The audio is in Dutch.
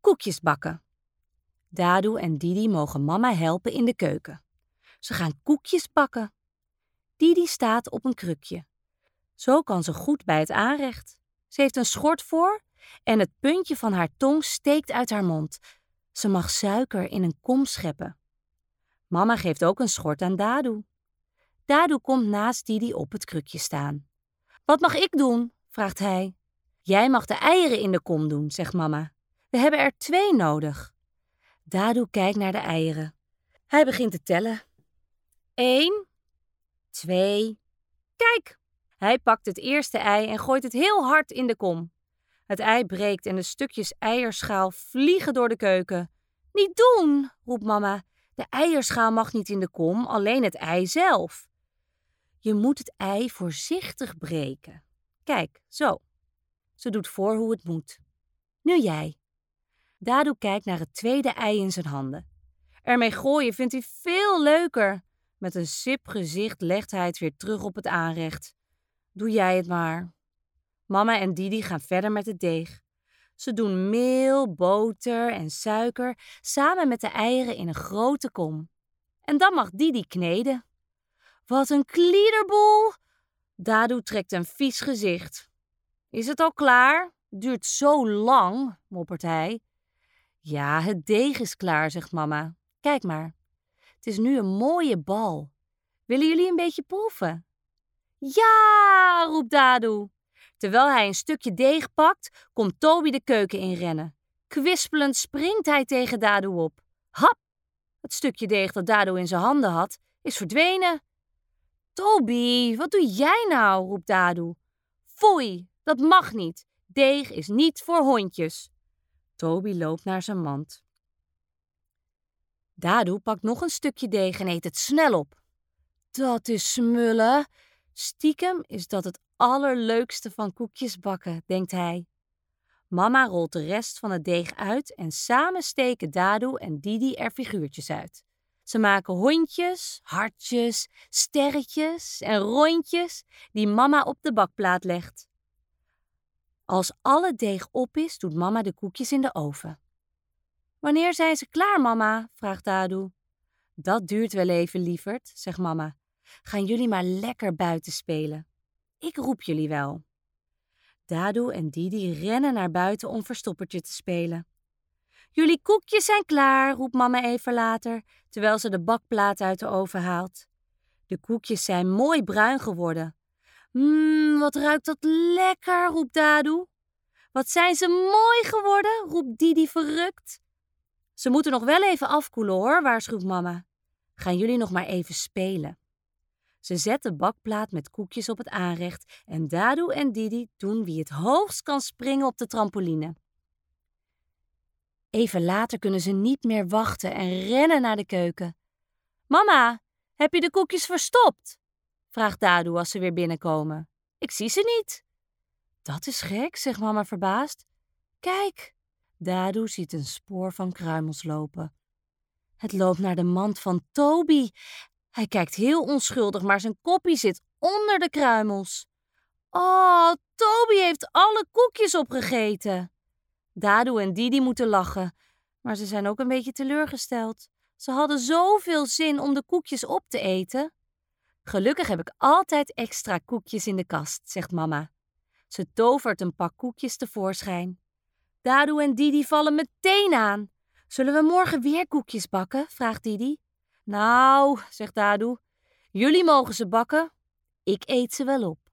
Koekjes bakken. Dadu en Didi mogen mama helpen in de keuken. Ze gaan koekjes bakken. Didi staat op een krukje. Zo kan ze goed bij het aanrecht. Ze heeft een schort voor en het puntje van haar tong steekt uit haar mond. Ze mag suiker in een kom scheppen. Mama geeft ook een schort aan Dadu. Dadu komt naast Didi op het krukje staan. Wat mag ik doen? Vraagt hij. Jij mag de eieren in de kom doen, zegt mama. We hebben er 2 nodig. Dadu kijkt naar de eieren. Hij begint te tellen. 1, 2, kijk! Hij pakt het eerste ei en gooit het heel hard in de kom. Het ei breekt en de stukjes eierschaal vliegen door de keuken. Niet doen, roept mama. De eierschaal mag niet in de kom, alleen het ei zelf. Je moet het ei voorzichtig breken. Kijk, zo. Ze doet voor hoe het moet. Nu jij. Dadu kijkt naar het tweede ei in zijn handen. Ermee gooien vindt hij veel leuker. Met een sip gezicht legt hij het weer terug op het aanrecht. Doe jij het maar. Mama en Didi gaan verder met het deeg. Ze doen meel, boter en suiker samen met de eieren in een grote kom. En dan mag Didi kneden. Wat een kliederboel! Dadu trekt een vies gezicht. Is het al klaar? Duurt zo lang, moppert hij. Ja, het deeg is klaar, zegt mama. Kijk maar. Het is nu een mooie bal. Willen jullie een beetje proeven? Ja, roept Dadu. Terwijl hij een stukje deeg pakt, komt Toby de keuken inrennen. Kwispelend springt hij tegen Dadu op. Hap! Het stukje deeg dat Dadu in zijn handen had, is verdwenen. Toby, wat doe jij nou? Roept Dadu. Foei, dat mag niet. Deeg is niet voor hondjes. Toby loopt naar zijn mand. Dadu pakt nog een stukje deeg en eet het snel op. Dat is smullen. Stiekem is dat het allerleukste van koekjes bakken, denkt hij. Mama rolt de rest van het deeg uit en samen steken Dadu en Didi er figuurtjes uit. Ze maken hondjes, hartjes, sterretjes en rondjes die mama op de bakplaat legt. Als alle deeg op is, doet mama de koekjes in de oven. Wanneer zijn ze klaar, mama? Vraagt Dadu. Dat duurt wel even, lieverd, zegt mama. Gaan jullie maar lekker buiten spelen. Ik roep jullie wel. Dadu en Didi rennen naar buiten om verstoppertje te spelen. Jullie koekjes zijn klaar, roept mama even later, terwijl ze de bakplaat uit de oven haalt. De koekjes zijn mooi bruin geworden. Wat ruikt dat lekker, roept Dadu. Wat zijn ze mooi geworden, roept Didi verrukt. Ze moeten nog wel even afkoelen hoor, waarschuwt mama. Gaan jullie nog maar even spelen. Ze zet de bakplaat met koekjes op het aanrecht en Dadu en Didi doen wie het hoogst kan springen op de trampoline. Even later kunnen ze niet meer wachten en rennen naar de keuken. Mama, heb je de koekjes verstopt? Vraagt Dadu als ze weer binnenkomen. Ik zie ze niet. Dat is gek, zegt mama verbaasd. Kijk, Dadu ziet een spoor van kruimels lopen. Het loopt naar de mand van Toby. Hij kijkt heel onschuldig, maar zijn koppie zit onder de kruimels. Oh, Toby heeft alle koekjes opgegeten. Dadu en Didi moeten lachen, maar ze zijn ook een beetje teleurgesteld. Ze hadden zoveel zin om de koekjes op te eten. Gelukkig heb ik altijd extra koekjes in de kast, zegt mama. Ze tovert een pak koekjes tevoorschijn. Dadu en Didi vallen meteen aan. Zullen we morgen weer koekjes bakken? Vraagt Didi. Nou, zegt Dadu, jullie mogen ze bakken. Ik eet ze wel op.